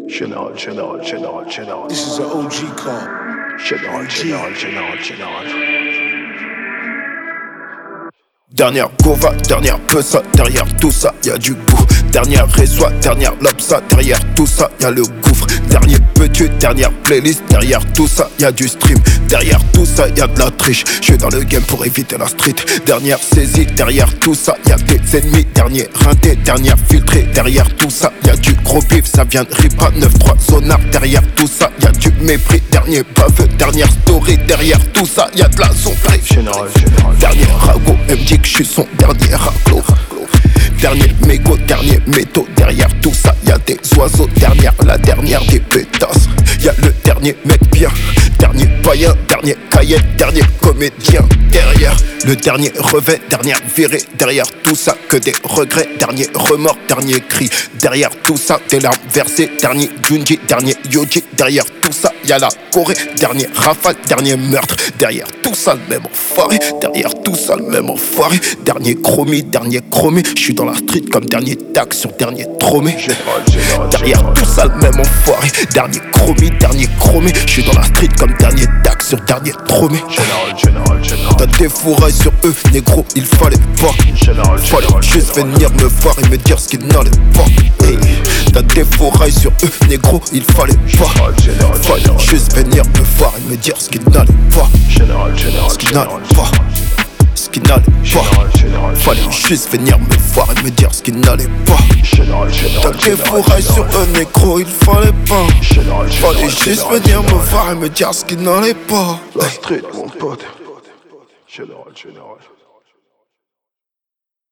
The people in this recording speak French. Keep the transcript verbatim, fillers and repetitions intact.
Général, général, général, général. This is an O G call. Général, général, général, général. Dernière gova, dernière peusa, derrière tout ça y'a du goût. Dernière résoie, dernière lobsa, derrière tout ça y'a le gouffre. Dernier petit, dernière playlist, derrière tout ça y'a du stream. Derrière tout ça y'a de la triche, j'suis dans le game pour éviter la street. Dernière saisie, derrière tout ça y'a des ennemis. Dernier rinté, dernière filtré, derrière tout ça y'a du gros bif. Ça vient de Ripa, neuf trois zonard, derrière tout ça y'a du mépris. Dernier baveux, dernière story, derrière tout ça y'a de la sombrée. Général, général. Dernier ragot, elle me dit que j'suis son dernier raclo. Dernier mégot, dernier métaux, derrière tout ça y'a des oiseaux. Dernière, la dernière des pétasses. Y'a le dernier mec bien, dernier païen, dernier cahier, dernier comédien. Derrière, le dernier revêt, dernière virée. Derrière tout ça, que des regrets. Dernier remords, dernier cri. Derrière tout ça, des larmes versées. Dernier Junji, dernier Yoji. Derrière tout ça, y'a la Corée. Dernier rafale, dernier meurtre. Derrière tout ça, le même enfoiré. Derrière tout ça, le même enfoiré. Dernier chromie, dernier chromé. J'suis dans la street comme dernier tag sur dernier tromé. Général, général, Derrière général. tout ça, le même enfoiré. Dernier chromie, dernier chromé. J'suis dans la street comme dernier tag sur dernier tromé. Général, général, général. T'as des fourrailles sur eux, négro, il fallait pas. Général, Fallait général, juste général. venir me voir et me dire ce qu'il n'allait pas. Hey. T'as des fourrailles sur eux, négro, il fallait pas. Général, général, Fallait général. juste venir me voir et me dire ce qu'il n'allait pas. Général, général, Ce qu'il n'allait général. pas. Ce qu'il n'allait pas. Général, général, Fallait général. juste venir me voir et me dire ce qu'il n'allait pas. Général, T'as général, des général, fourrailles sur général. eux, négro, il fallait pas. Général, Fallait général, juste général, venir me général. voir et me dire ce qu'il n'allait pas. La street, mon pote. Général, général.